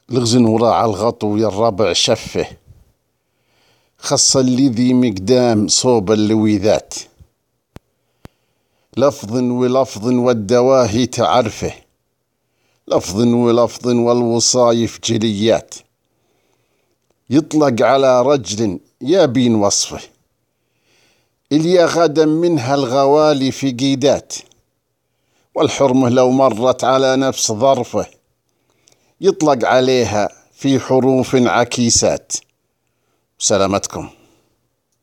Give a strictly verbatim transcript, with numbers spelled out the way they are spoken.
لغزن وراع الغطو يا الربع شفه، خص اللي ذي مقدام صوب اللويذات، لفظ ولفظ والدواهي تعرفه، لفظ ولفظ والوصايف جليات، يطلق على رجل يابين وصفه، إليا غدا منها الغوالي في قيدات، والحرمة لو مرت على نفس ظرفه يطلق عليها في حروف عكيسات. سلامتكم.